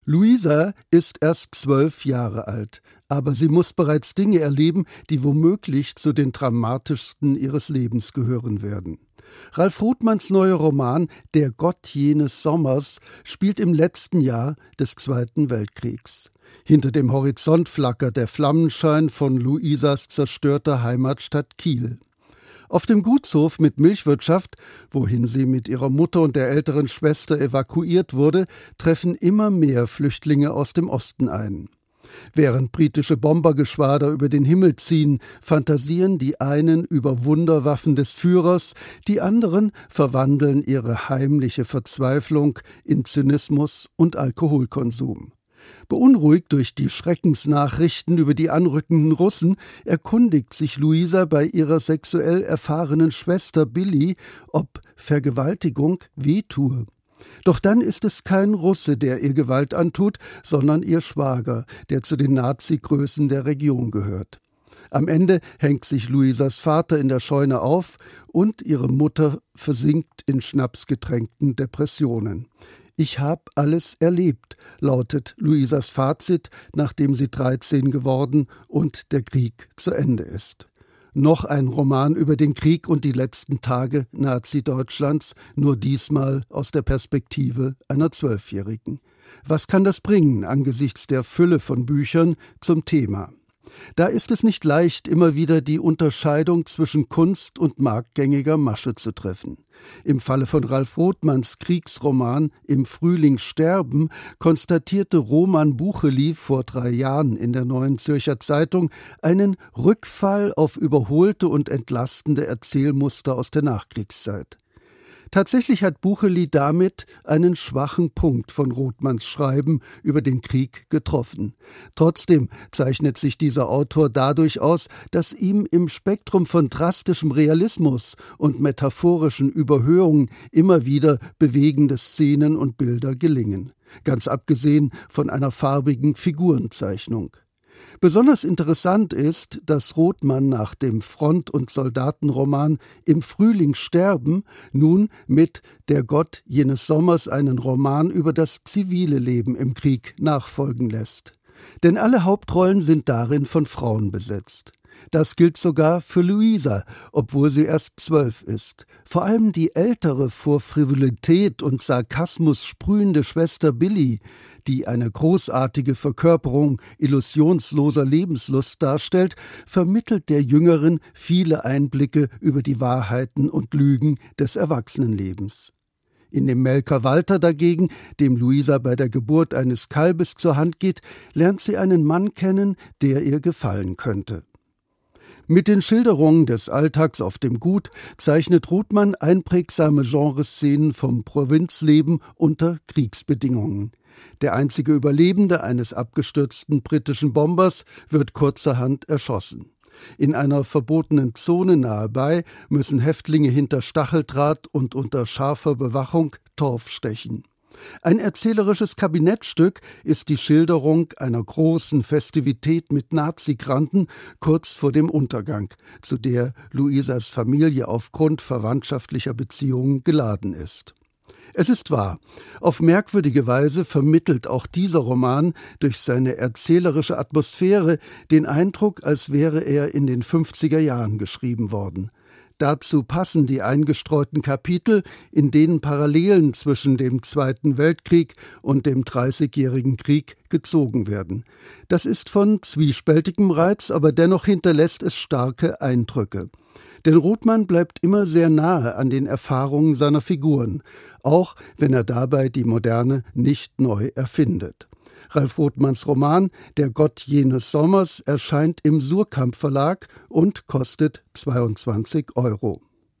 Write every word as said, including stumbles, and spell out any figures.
Luisa ist erst zwölf Jahre alt, aber sie muss bereits Dinge erleben, die womöglich zu den dramatischsten ihres Lebens gehören werden. Ralf Ruthmanns neuer Roman »Der Gott jenes Sommers« spielt im letzten Jahr des Zweiten Weltkriegs. Hinter dem Horizont flackert der Flammenschein von Luisas zerstörter Heimatstadt Kiel. Auf dem Gutshof mit Milchwirtschaft, wohin sie mit ihrer Mutter und der älteren Schwester evakuiert wurde, treffen immer mehr Flüchtlinge aus dem Osten ein. Während britische Bombergeschwader über den Himmel ziehen, fantasieren die einen über Wunderwaffen des Führers, die anderen verwandeln ihre heimliche Verzweiflung in Zynismus und Alkoholkonsum. Beunruhigt durch die Schreckensnachrichten über die anrückenden Russen, erkundigt sich Luisa bei ihrer sexuell erfahrenen Schwester Billy, ob Vergewaltigung wehtue. Doch dann ist es kein Russe, der ihr Gewalt antut, sondern ihr Schwager, der zu den Nazi-Größen der Region gehört. Am Ende hängt sich Luisas Vater in der Scheune auf und ihre Mutter versinkt in schnapsgetränkten Depressionen. »Ich hab alles erlebt«, lautet Luisas Fazit, nachdem sie dreizehn geworden und der Krieg zu Ende ist. Noch ein Roman über den Krieg und die letzten Tage Nazi-Deutschlands, nur diesmal aus der Perspektive einer Zwölfjährigen. Was kann das bringen angesichts der Fülle von Büchern zum Thema? Da ist es nicht leicht, immer wieder die Unterscheidung zwischen Kunst und marktgängiger Masche zu treffen. Im Falle von Ralf Ruthmanns Kriegsroman »Im Frühling sterben« konstatierte Roman Bucheli vor drei Jahren in der Neuen Zürcher Zeitung einen Rückfall auf überholte und entlastende Erzählmuster aus der Nachkriegszeit. Tatsächlich hat Bucheli damit einen schwachen Punkt von Ruthmanns Schreiben über den Krieg getroffen. Trotzdem zeichnet sich dieser Autor dadurch aus, dass ihm im Spektrum von drastischem Realismus und metaphorischen Überhöhungen immer wieder bewegende Szenen und Bilder gelingen. Ganz abgesehen von einer farbigen Figurenzeichnung. Besonders interessant ist, dass Ruthmann nach dem Front- und Soldatenroman »Im Frühling sterben« nun mit »Der Gott jenes Sommers« einen Roman über das zivile Leben im Krieg nachfolgen lässt. Denn alle Hauptrollen sind darin von Frauen besetzt. Das gilt sogar für Luisa, obwohl sie erst zwölf ist. Vor allem die ältere, vor Frivolität und Sarkasmus sprühende Schwester Billy, die eine großartige Verkörperung illusionsloser Lebenslust darstellt, vermittelt der Jüngeren viele Einblicke über die Wahrheiten und Lügen des Erwachsenenlebens. In dem Melker Walter dagegen, dem Luisa bei der Geburt eines Kalbes zur Hand geht, lernt sie einen Mann kennen, der ihr gefallen könnte. Mit den Schilderungen des Alltags auf dem Gut zeichnet Ruthmann einprägsame Genreszenen vom Provinzleben unter Kriegsbedingungen. Der einzige Überlebende eines abgestürzten britischen Bombers wird kurzerhand erschossen. In einer verbotenen Zone nahebei müssen Häftlinge hinter Stacheldraht und unter scharfer Bewachung Torf stechen. Ein erzählerisches Kabinettstück ist die Schilderung einer großen Festivität mit Nazi-Granden kurz vor dem Untergang, zu der Luisas Familie aufgrund verwandtschaftlicher Beziehungen geladen ist. Es ist wahr, auf merkwürdige Weise vermittelt auch dieser Roman durch seine erzählerische Atmosphäre den Eindruck, als wäre er in den fünfziger Jahren geschrieben worden. Dazu passen die eingestreuten Kapitel, in denen Parallelen zwischen dem Zweiten Weltkrieg und dem Dreißigjährigen Krieg gezogen werden. Das ist von zwiespältigem Reiz, aber dennoch hinterlässt es starke Eindrücke. Denn Ruthmann bleibt immer sehr nahe an den Erfahrungen seiner Figuren, auch wenn er dabei die Moderne nicht neu erfindet. Ralf Ruthmanns Roman »Der Gott jenes Sommers« erscheint im Suhrkamp Verlag und kostet zweiundzwanzig Euro.